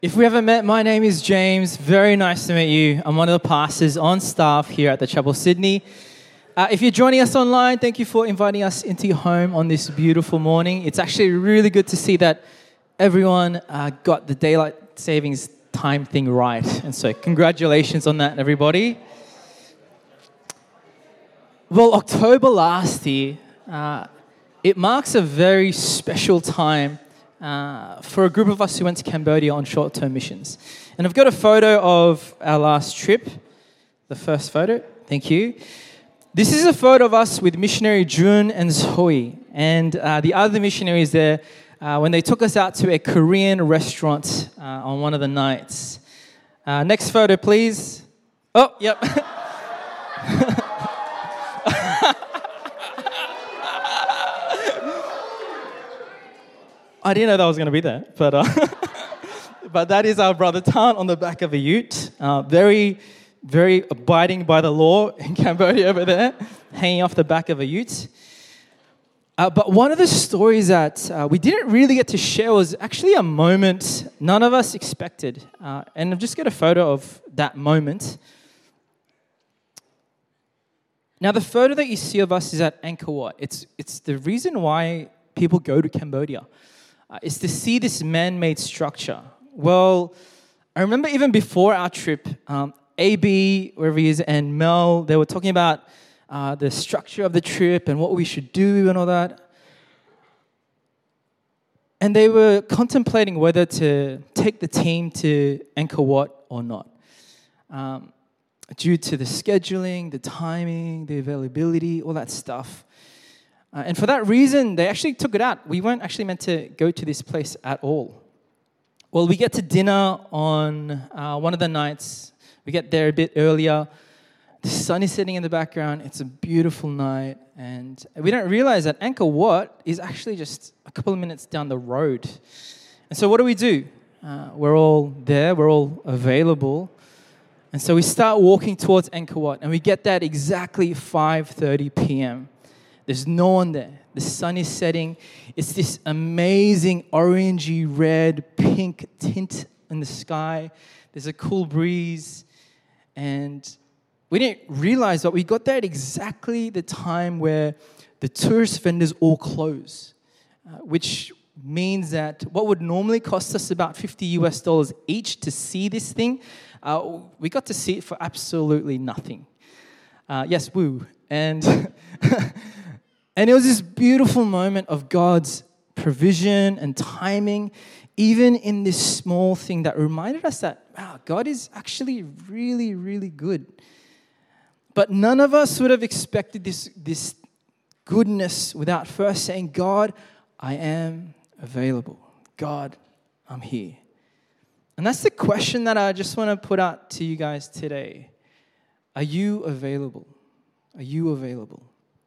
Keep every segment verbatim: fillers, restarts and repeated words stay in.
If we haven't met, my name is James. Very nice to meet you. I'm one of the pastors on staff here at the Chapel Sydney. Uh, if you're joining us online, thank you for inviting us into your home on this beautiful morning. It's actually really good to see that everyone uh, got the daylight savings time thing right. And so congratulations on that, everybody. Well, October last year, uh, it marks a very special time Uh, for a group of us who went to Cambodia on short-term missions. And I've got a photo of our last trip, the first photo, thank you. This is a photo of us with missionary Jun and Zoe, and uh, the other missionaries there uh, when they took us out to a Korean restaurant uh, on one of the nights. Uh, next photo, please. Oh, yep. I didn't know that was going to be there, but uh, but that is our brother Tan on the back of a ute, uh, very, very abiding by the law in Cambodia over there, hanging off the back of a ute. Uh, but one of the stories that uh, we didn't really get to share was actually a moment none of us expected, uh, and I've just got a photo of that moment. Now, the photo that you see of us is at Angkor Wat. It's it's the reason why people go to Cambodia. Uh, is to see this man-made structure. Well, I remember even before our trip, um, A B, wherever he is, and Mel, they were talking about uh, the structure of the trip and what we should do and all that. And they were contemplating whether to take the team to Angkor Wat or not. Um, due to the scheduling, the timing, the availability, all that stuff. Uh, and for that reason, they actually took it out. We weren't actually meant to go to this place at all. Well, we get to dinner on uh, one of the nights. We get there a bit earlier. The sun is setting in the background. It's a beautiful night. And we don't realize that Angkor Wat is actually just a couple of minutes down the road. And so what do we do? Uh, we're all there. We're all available. And so we start walking towards Angkor Wat. And we get there at exactly five thirty p.m. There's no one there. The sun is setting. It's this amazing orangey, red, pink tint in the sky. There's a cool breeze. And we didn't realize that we got there at exactly the time where the tourist vendors all close, uh, which means that what would normally cost us about fifty U S dollars each to see this thing, uh, we got to see it for absolutely nothing. Uh, yes, woo. And... And it was this beautiful moment of God's provision and timing, even in this small thing that reminded us that, wow, God is actually really, really good. But none of us would have expected this, this goodness without first saying, God, I am available. God, I'm here. And that's the question that I just want to put out to you guys today. Are you available? Are you available?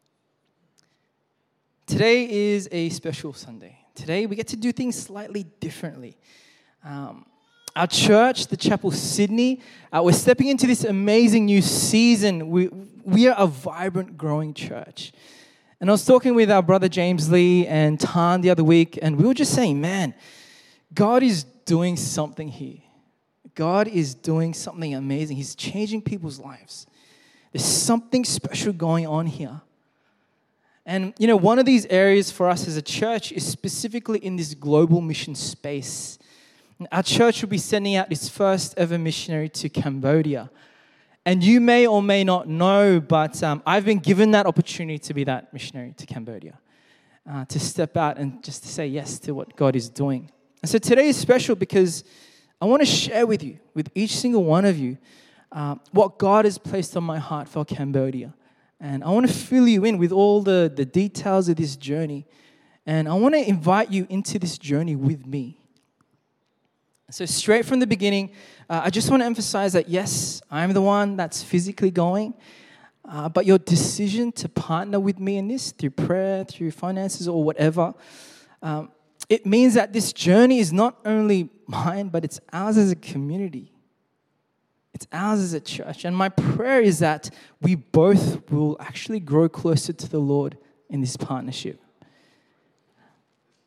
Today is a special Sunday. Today we get to do things slightly differently. Um, our church, the Chapel Sydney, uh, we're stepping into this amazing new season. We, we are a vibrant, growing church. And I was talking with our brother James Lee and Tan the other week, and we were just saying, man, God is doing something here. God is doing something amazing. He's changing people's lives. There's something special going on here. And, you know, one of these areas for us as a church is specifically in this global mission space. Our church will be sending out its first ever missionary to Cambodia. And you may or may not know, but um, I've been given that opportunity to be that missionary to Cambodia, uh, to step out and just to say yes to what God is doing. And so today is special because I want to share with you, with each single one of you, uh, what God has placed on my heart for Cambodia. And I want to fill you in with all the, the details of this journey. And I want to invite you into this journey with me. So straight from the beginning, uh, I just want to emphasize that, yes, I'm the one that's physically going. Uh, but your decision to partner with me in this through prayer, through finances or whatever, um, it means that this journey is not only mine, but it's ours as a community. It's ours as a church. And my prayer is that we both will actually grow closer to the Lord in this partnership.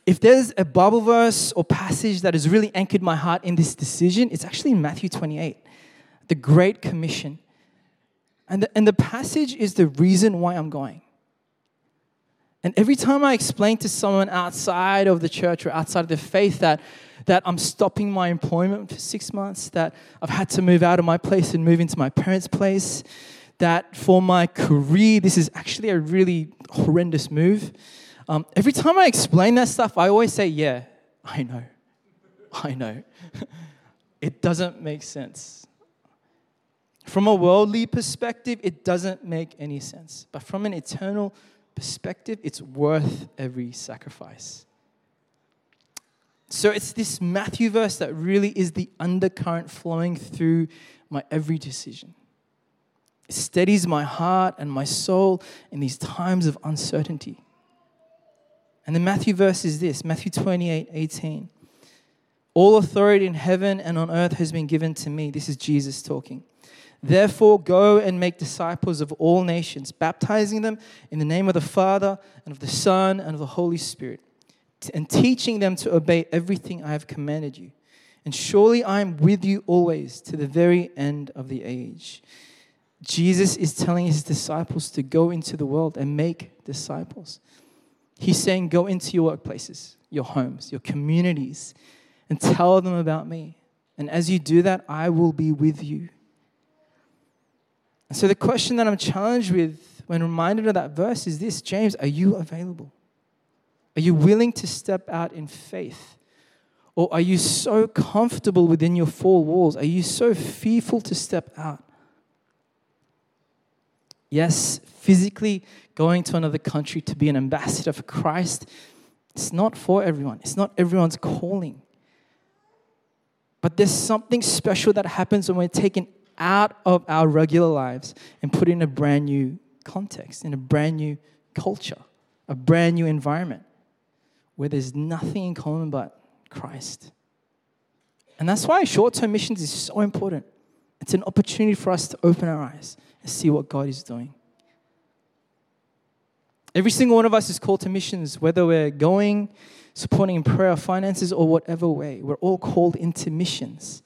If there's a Bible verse or passage that has really anchored my heart in this decision, it's actually in Matthew twenty-eight, the Great Commission. And the, and the passage is the reason why I'm going. And every time I explain to someone outside of the church or outside of the faith that, that I'm stopping my employment for six months, that I've had to move out of my place and move into my parents' place, that for my career, this is actually a really horrendous move. Um, every time I explain that stuff, I always say, yeah, I know. I know. It doesn't make sense. From a worldly perspective, it doesn't make any sense. But from an eternal perspective, it's worth every sacrifice. So it's this Matthew verse that really is the undercurrent flowing through my every decision. It steadies my heart and my soul in these times of uncertainty. And the Matthew verse is this, Matthew twenty-eight eighteen. All authority in heaven and on earth has been given to me. This is Jesus talking. Therefore, go and make disciples of all nations, baptizing them in the name of the Father and of the Son and of the Holy Spirit, and teaching them to obey everything I have commanded you. And surely I am with you always to the very end of the age. Jesus is telling his disciples to go into the world and make disciples. He's saying, go into your workplaces, your homes, your communities, and tell them about me. And as you do that, I will be with you. And so the question that I'm challenged with when reminded of that verse is this: James, are you available? Are you willing to step out in faith? Or are you so comfortable within your four walls? Are you so fearful to step out? Yes, physically going to another country to be an ambassador for Christ, it's not for everyone. It's not everyone's calling. But there's something special that happens when we're taken out of our regular lives and put in a brand new context, in a brand new culture, a brand new environment where there's nothing in common but Christ. And that's why short-term missions is so important. It's an opportunity for us to open our eyes and see what God is doing. Every single one of us is called to missions, whether we're going, supporting in prayer, finances, or whatever way. We're all called into missions.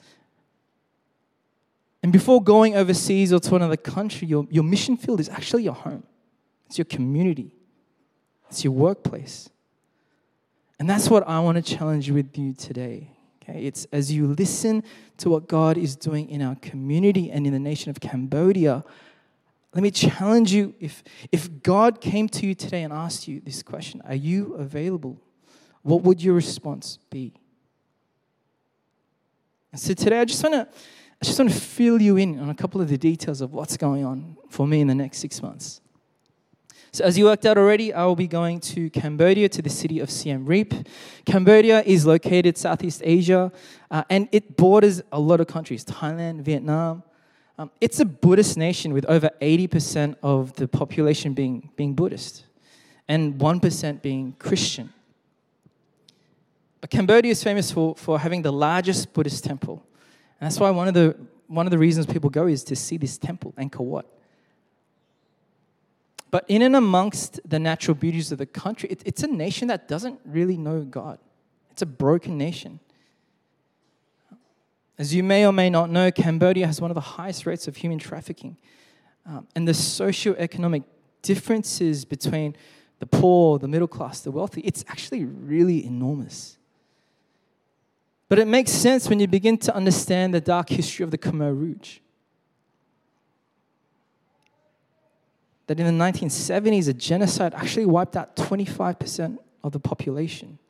And before going overseas or to another country, your, your mission field is actually your home. It's your community. It's your workplace. And that's what I want to challenge with you today. Okay? It's as you listen to what God is doing in our community and in the nation of Cambodia, let me challenge you, if, if God came to you today and asked you this question, are you available? What would your response be? And so today I just want to I just want to fill you in on a couple of the details of what's going on for me in the next six months. So as you worked out already, I will be going to Cambodia, to the city of Siem Reap. Cambodia is located Southeast Asia, uh, and it borders a lot of countries, Thailand, Vietnam. Um, it's a Buddhist nation with over eighty percent of the population being, being Buddhist and one percent being Christian. But Cambodia is famous for, for having the largest Buddhist temple. And that's why one of the one of the reasons people go is to see this temple, Angkor Wat. But in and amongst the natural beauties of the country, it, it's a nation that doesn't really know God. It's a broken nation. As you may or may not know, Cambodia has one of the highest rates of human trafficking. Um, and the socioeconomic differences between the poor, the middle class, the wealthy, it's actually really enormous. But it makes sense when you begin to understand the dark history of the Khmer Rouge. That in the nineteen seventies, a genocide actually wiped out twenty-five percent of the population.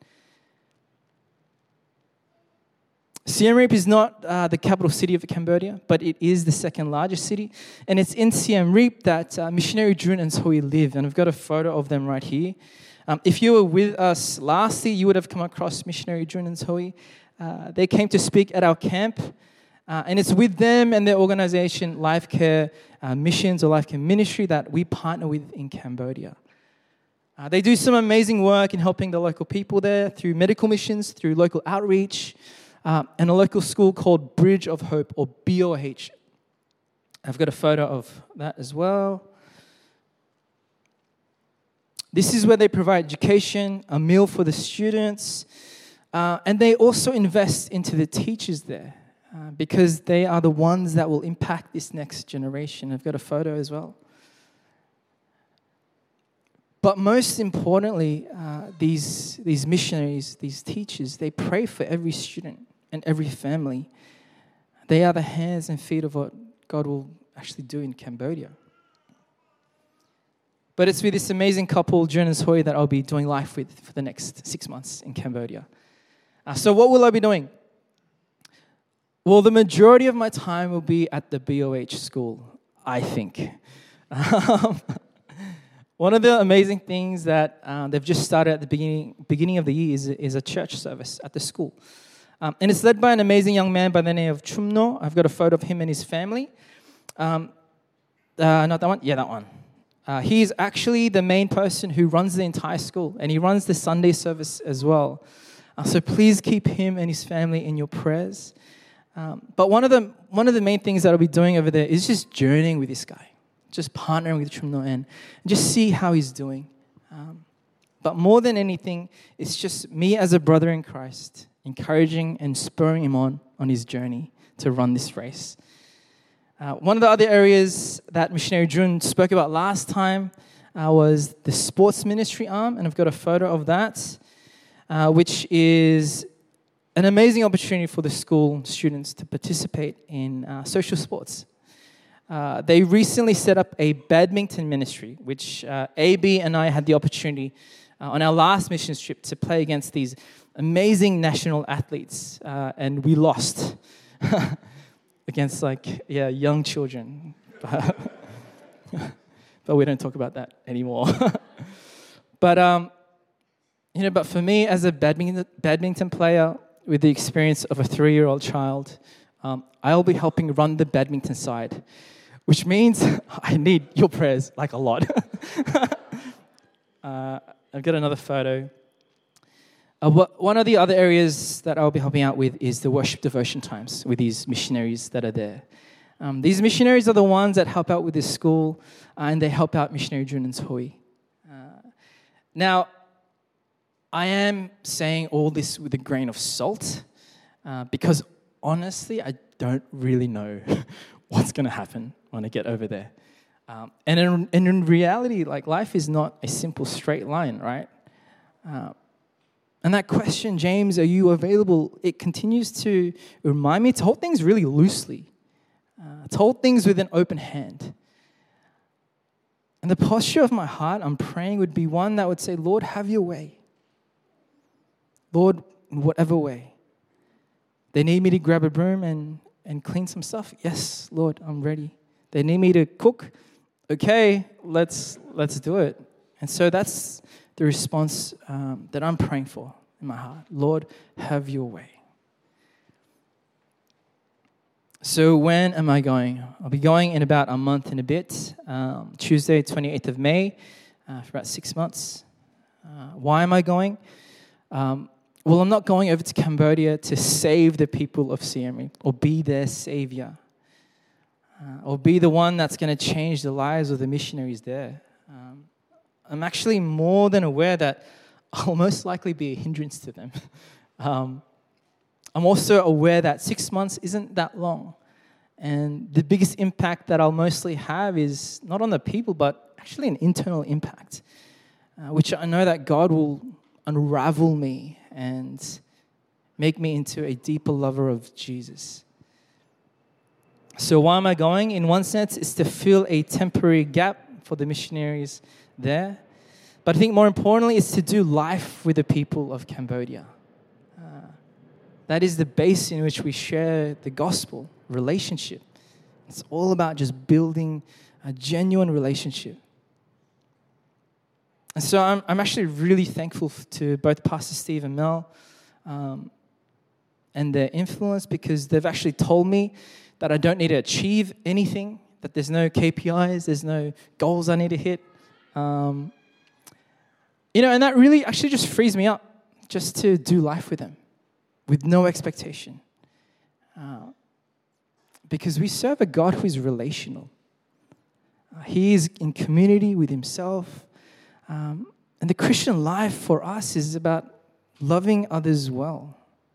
Siem Reap is not uh, the capital city of Cambodia, but it is the second largest city. And it's in Siem Reap that uh, missionary Drun and Soy live. And I've got a photo of them right here. Um, if you were with us last year, you would have come across missionary Drun and Soy. Uh, they came to speak at our camp, uh, and it's with them and their organization, Life Care uh, Missions or Life Care Ministry, that we partner with in Cambodia. Uh, they do some amazing work in helping the local people there through medical missions, through local outreach, uh, and a local school called Bridge of Hope, or B O H. I've got a photo of that as well. This is where they provide education, a meal for the students, uh, and they also invest into the teachers there uh, because they are the ones that will impact this next generation. I've got a photo as well. But most importantly, uh, these, these missionaries, these teachers, they pray for every student and every family. They are the hands and feet of what God will actually do in Cambodia. But it's with this amazing couple, Jun and Soy, that I'll be doing life with for the next six months in Cambodia. Uh, so what will I be doing? Well, the majority of my time will be at the B O H school, I think. Um, One of the amazing things that uh, they've just started at the beginning beginning of the year is, is a church service at the school. Um, and it's led by an amazing young man by the name of Chumno. I've got a photo of him and his family. Um, uh, not that one? Yeah, that one. Uh, he is actually the main person who runs the entire school, and he runs the Sunday service as well. Uh, so please keep him and his family in your prayers. Um, but one of the one of the main things that I'll be doing over there is just journeying with this guy. Just partnering with Chumno and just see how he's doing. Um, but more than anything, it's just me as a brother in Christ, encouraging and spurring him on on his journey to run this race. Uh, one of the other areas that Missionary Jun spoke about last time uh, was the sports ministry arm, and I've got a photo of that, uh, which is an amazing opportunity for the school students to participate in uh, social sports. Uh, they recently set up a badminton ministry, which uh, A B and I had the opportunity uh, on our last mission trip to play against these amazing national athletes, uh, and we lost against like yeah young children, but we don't talk about that anymore. But um, you know, but for me as a badminton badminton player with the experience of a three-year-old child, um, I'll be helping run the badminton side. Which means I need your prayers, like a lot. uh, I've got another photo. Uh, what, one of the other areas that I'll be helping out with is the worship devotion times with these missionaries that are there. Um, these missionaries are the ones that help out with this school, uh, and they help out Missionary Jun and Soy. Uh, now, I am saying all this with a grain of salt, uh, because honestly, I don't really know what's going to happen when I get over there. Um, and, in, and in reality, like life is not a simple straight line, right? Uh, and that question, James, are you available? It continues to remind me to hold things really loosely, uh, to hold things with an open hand. And the posture of my heart, I'm praying, would be one that would say, Lord, have your way. Lord, in whatever way. They need me to grab a broom and and clean some stuff? Yes, Lord, I'm ready. They need me to cook? Okay, let's let's do it. And so that's the response um, that I'm praying for in my heart. Lord, have your way. So when am I going? I'll be going in about a month and a bit, um, Tuesday, twenty-eighth of May, uh, for about six months. Uh, why am I going? Um, Well, I'm not going over to Cambodia to save the people of Siem Reap or be their savior uh, or be the one that's going to change the lives of the missionaries there. Um, I'm actually more than aware that I'll most likely be a hindrance to them. um, I'm also aware that six months isn't that long. And the biggest impact that I'll mostly have is not on the people, but actually an internal impact, uh, which I know that God will unravel me and make me into a deeper lover of Jesus. So why am I going? In one sense, it's to fill a temporary gap for the missionaries there. But I think more importantly, it's to do life with the people of Cambodia. Uh, that is the base in which we share the gospel, relationship. It's all about just building a genuine relationship. And so I'm, I'm actually really thankful to both Pastor Steve and Mel um, and their influence, because they've actually told me that I don't need to achieve anything, that there's no K P Is, there's no goals I need to hit. Um, you know, and that really actually just frees me up just to do life with them with no expectation. Uh, because we serve a God who is relational. Uh, he is in community with himself. Um, And the Christian life for us is about loving others well.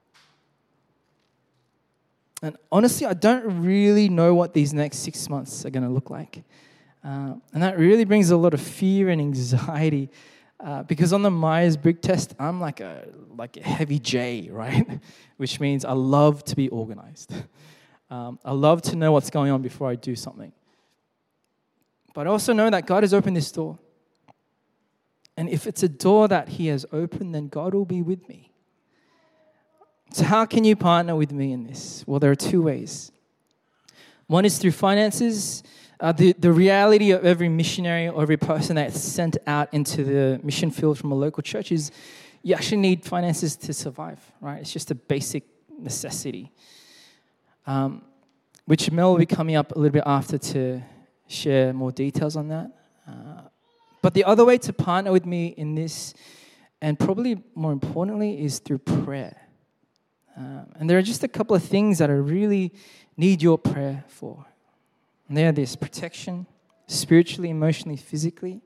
And honestly, I don't really know what these next six months are going to look like. Uh, and that really brings a lot of fear and anxiety uh, because on the Myers-Briggs test, I'm like a like a heavy J, right? Which means I love to be organized. Um, I love to know what's going on before I do something. But I also know that God has opened this door. And if it's a door that He has opened, then God will be with me. So how can you partner with me in this? Well, there are two ways. One is through finances. Uh, the, the reality of every missionary or every person that's sent out into the mission field from a local church is you actually need finances to survive, right? It's just a basic necessity, um, which Mel will be coming up a little bit after to share more details on that. Uh, but the other way to partner with me in this, and probably more importantly, is through prayer. Um, and there are just a couple of things that I really need your prayer for. And they are this: protection, spiritually, emotionally, physically.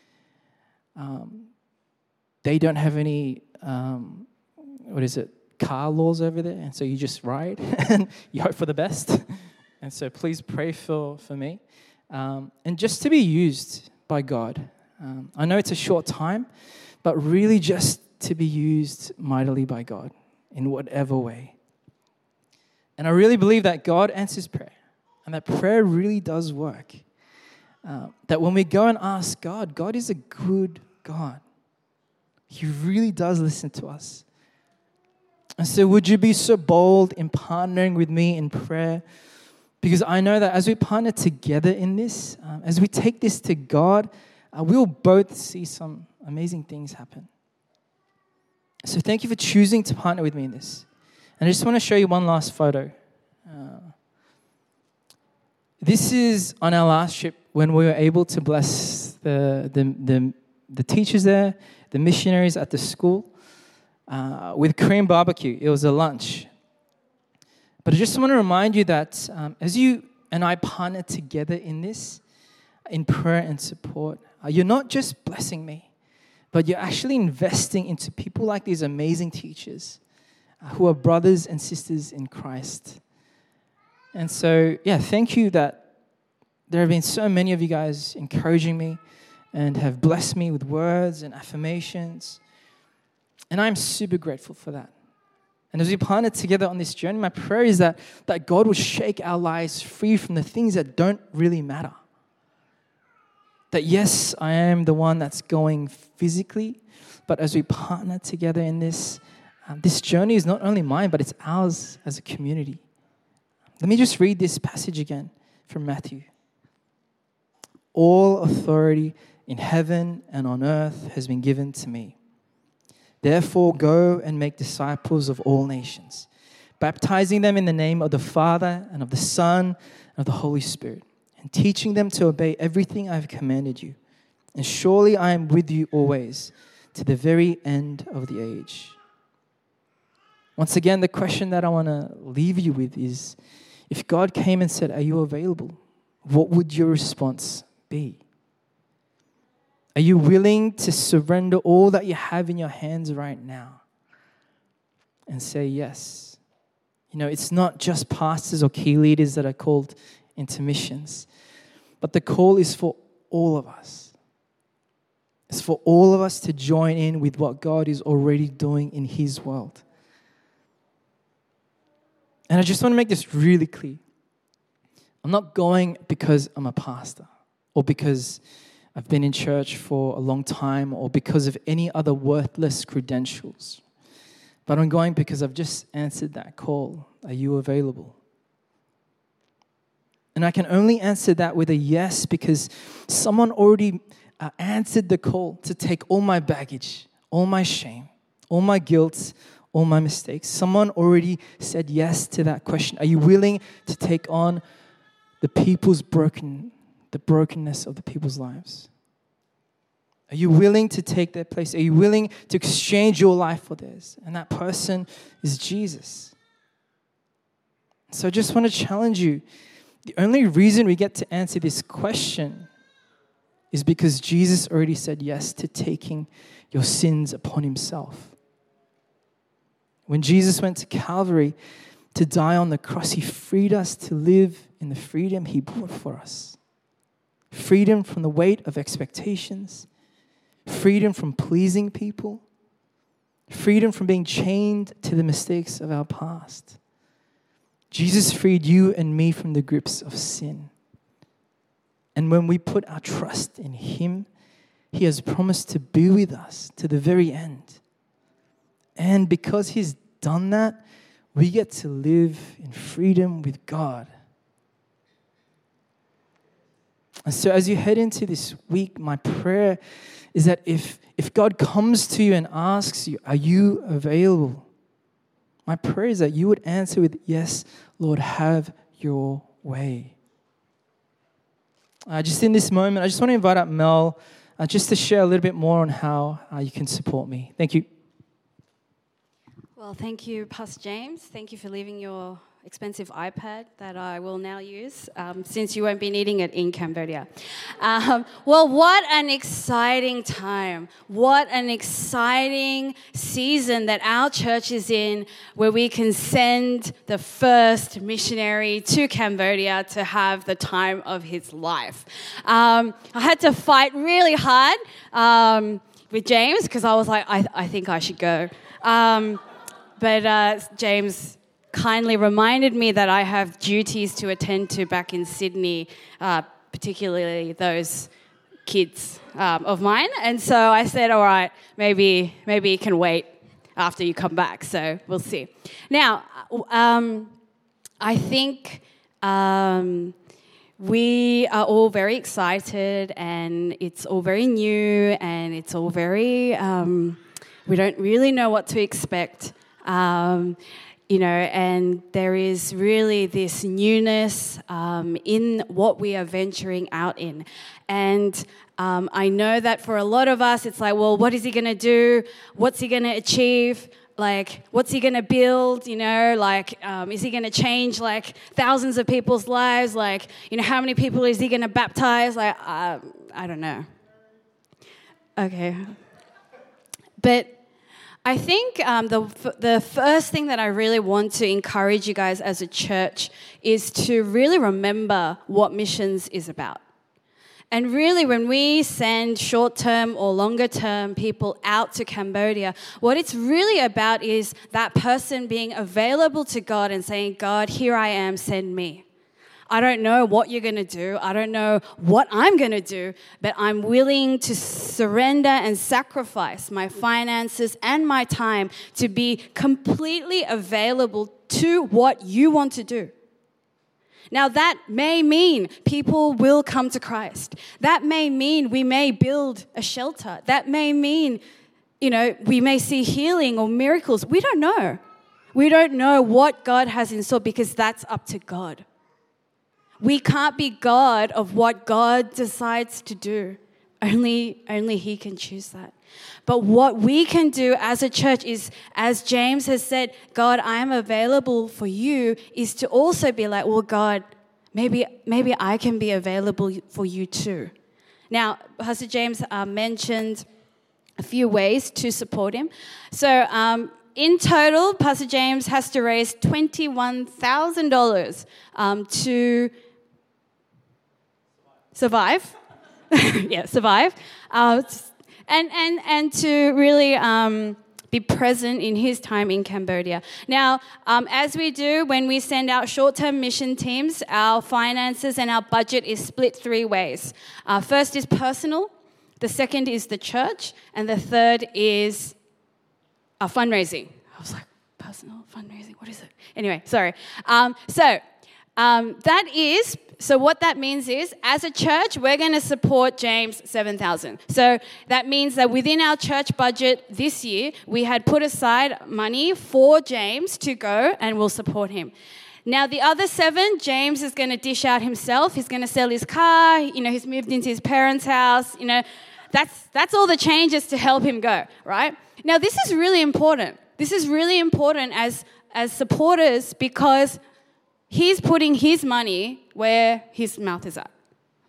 Um, they don't have any, um, what is it, car laws over there, and so you just ride and you hope for the best. And so please pray for, for me. Um, and just to be used by God. Um, I know it's a short time, but really just to be used mightily by God in whatever way. And I really believe that God answers prayer. And that prayer really does work. Uh, that when we go and ask God, God is a good God. He really does listen to us. And so would you be so bold in partnering with me in prayer? Because I know that as we partner together in this, um, as we take this to God, uh, we'll both see some amazing things happen. So thank you for choosing to partner with me in this. And I just want to show you one last photo. Uh, This is on our last trip when we were able to bless the the the, the teachers there, the missionaries at the school, uh, with Korean barbecue. It was a lunch. But I just want to remind you that um, as you and I partner together in this, in prayer and support, uh, you're not just blessing me, but you're actually investing into people like these amazing teachers uh, who are brothers and sisters in Christ. And so, yeah, thank you that there have been so many of you guys encouraging me and have blessed me with words and affirmations. And I'm super grateful for that. And as we partner together on this journey, my prayer is that, that God will shake our lives free from the things that don't really matter. That yes, I am the one that's going physically, but as we partner together in this, um, this journey is not only mine, but it's ours as a community. Let me just read this passage again from Matthew. All authority in heaven and on earth has been given to me. Therefore, go and make disciples of all nations, baptizing them in the name of the Father and of the Son and of the Holy Spirit, and teaching them to obey everything I have commanded you. And surely I am with you always, to the very end of the age. Once again, the question that I want to leave you with is, if God came and said, are you available? What would your response be? Are you willing to surrender all that you have in your hands right now and say yes? You know, it's not just pastors or key leaders that are called into missions, but the call is for all of us. It's for all of us to join in with what God is already doing in His world. And I just want to make this really clear. I'm not going because I'm a pastor or because I've been in church for a long time or because of any other worthless credentials. But I'm going because I've just answered that call. Are you available? And I can only answer that with a yes because someone already uh, answered the call to take all my baggage, all my shame, all my guilt, all my mistakes. Someone already said yes to that question. Are you willing to take on the people's broken, the brokenness of the people's lives? Are you willing to take their place? Are you willing to exchange your life for theirs? And that person is Jesus. So I just want to challenge you. The only reason we get to answer this question is because Jesus already said yes to taking your sins upon himself. When Jesus went to Calvary to die on the cross, he freed us to live in the freedom he bought for us. Freedom from the weight of expectations, freedom from pleasing people, freedom from being chained to the mistakes of our past. Jesus freed you and me from the grips of sin. And when we put our trust in him, he has promised to be with us to the very end. And because he's done that, we get to live in freedom with God. And so as you head into this week, my prayer is that if, if God comes to you and asks you, are you available? My prayer is that you would answer with, yes, Lord, have your way. Uh, just in this moment, I just want to invite up Mel uh, just to share a little bit more on how uh, you can support me. Thank you. Well, thank you, Pastor James. Thank you for leaving your expensive iPad that I will now use um, since you won't be needing it in Cambodia. Um, well, what an exciting time. What an exciting season that our church is in, where we can send the first missionary to Cambodia to have the time of his life. Um, I had to fight really hard um, with James because I was like, I, I think I should go. Um, but uh, James kindly reminded me that I have duties to attend to back in Sydney, uh, particularly those kids um, of mine. And so I said, all right, maybe maybe you can wait after you come back. So we'll see. Now, um, I think um, we are all very excited, and it's all very new, and it's all very, um, we don't really know what to expect. Um, You know, and there is really this newness um, in what we are venturing out in. And um, I know that for a lot of us, it's like, well, what is he going to do? What's he going to achieve? Like, what's he going to build? You know, like, um, is he going to change, like, thousands of people's lives? Like, you know, how many people is he going to baptize? Like, uh, I don't know. Okay. But I think um, the the first thing that I really want to encourage you guys as a church is to really remember what missions is about. And really, when we send short-term or longer-term people out to Cambodia, what it's really about is that person being available to God and saying, God, here I am, send me. I don't know what you're going to do. I don't know what I'm going to do, but I'm willing to surrender and sacrifice my finances and my time to be completely available to what you want to do. Now, that may mean people will come to Christ. That may mean we may build a shelter. That may mean, you know, we may see healing or miracles. We don't know. We don't know what God has in store because that's up to God. We can't be God of what God decides to do. Only, only He can choose that. But what we can do as a church is, as James has said, God, I am available for you, is to also be like, well, God, maybe, maybe I can be available for you too. Now, Pastor James uh, mentioned a few ways to support him. So, um, in total, Pastor James has to raise twenty-one thousand dollars um, to survive. yeah, survive. Uh, and, and, and to really um, be present in his time in Cambodia. Now, um, as we do when we send out short-term mission teams, our finances and our budget is split three ways. Uh, first is personal, the second is the church, and the third is our fundraising. I was like, personal fundraising, what is it? Anyway, sorry. Um, so um, that is... So what that means is, as a church, we're going to support James seven thousand dollars. So that means that within our church budget this year, we had put aside money for James to go, and we'll support him. Now, the other seven, James is going to dish out himself. He's going to sell his car. You know, he's moved into his parents' house. You know, that's that's all the changes to help him go, right? Now, this is really important. This is really important as as supporters because he's putting his money where his mouth is at,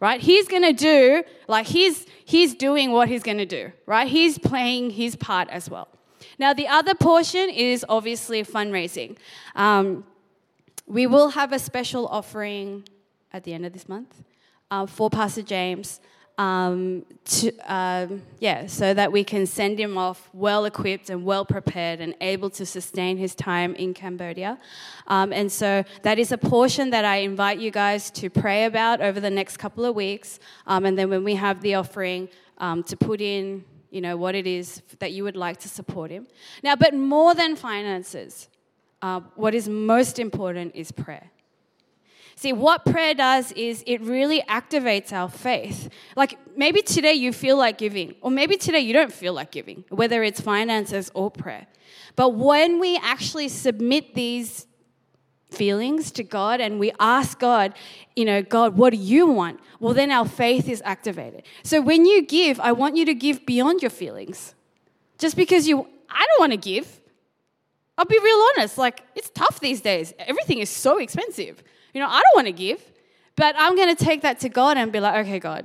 right? He's going to do, like he's, he's doing what he's going to do, right? He's playing his part as well. Now, the other portion is obviously fundraising. Um, we will have a special offering at the end of this month uh, for Pastor James. Um, to, um, yeah, so that we can send him off well-equipped and well-prepared and able to sustain his time in Cambodia. Um, and so that is a portion that I invite you guys to pray about over the next couple of weeks. Um, and then when we have the offering, um, to put in, you know, what it is that you would like to support him. Now, but more than finances, uh, what is most important is prayer. See, what prayer does is it really activates our faith. Like maybe today you feel like giving, or maybe today you don't feel like giving, whether it's finances or prayer. But when we actually submit these feelings to God and we ask God, you know, God, what do you want? Well, then our faith is activated. So when you give, I want you to give beyond your feelings. Just because you, I don't want to give. I'll be real honest, like it's tough these days. Everything is so expensive. You know, I don't want to give, but I'm going to take that to God and be like, okay, God,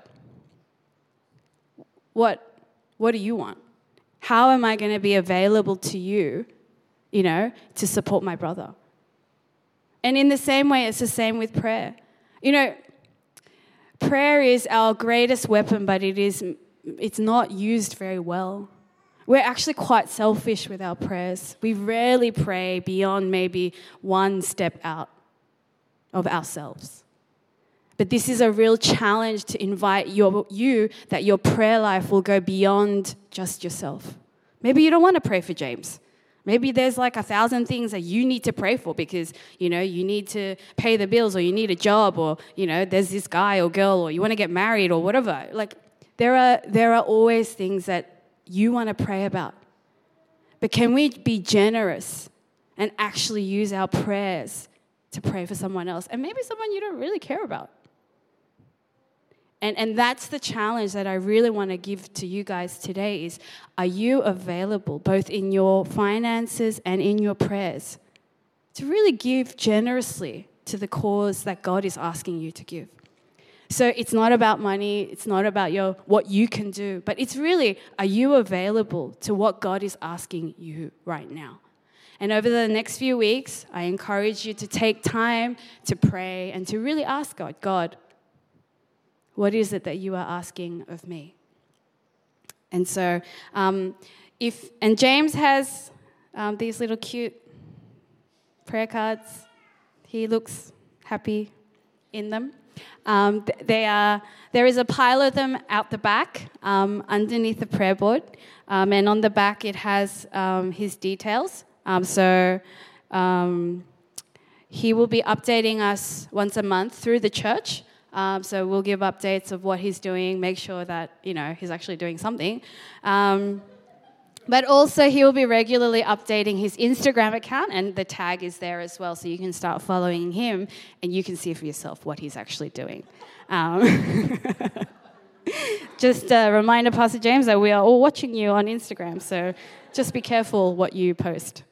what, what do you want? How am I going to be available to you, you know, to support my brother? And in the same way, it's the same with prayer. You know, prayer is our greatest weapon, but it is, it's not used very well. We're actually quite selfish with our prayers. We rarely pray beyond maybe one step out of ourselves. But this is a real challenge to invite your, you that your prayer life will go beyond just yourself. Maybe you don't want to pray for James. Maybe there's like a thousand things that you need to pray for because, you know, you need to pay the bills or you need a job or, you know, there's this guy or girl or you want to get married or whatever. Like there are, there are always things that you want to pray about. But can we be generous and actually use our prayers to pray for someone else, and maybe someone you don't really care about? And, and that's the challenge that I really want to give to you guys today is, are you available both in your finances and in your prayers to really give generously to the cause that God is asking you to give? So it's not about money, it's not about your what you can do, but it's really, are you available to what God is asking you right now? And over the next few weeks, I encourage you to take time to pray and to really ask God, God, what is it that you are asking of me? And so, um, if and James has um, these little cute prayer cards. He looks happy in them. Um, they are, there is a pile of them out the back um, underneath the prayer board. Um, and on the back, it has um, his details. Um, so um, he will be updating us once a month through the church. Um, so we'll give updates of what he's doing, make sure that, you know, he's actually doing something. Um, but also he will be regularly updating his Instagram account, and the tag is there as well, so you can start following him and you can see for yourself what he's actually doing. Um, just a reminder, Pastor James, that we are all watching you on Instagram, so just be careful what you post.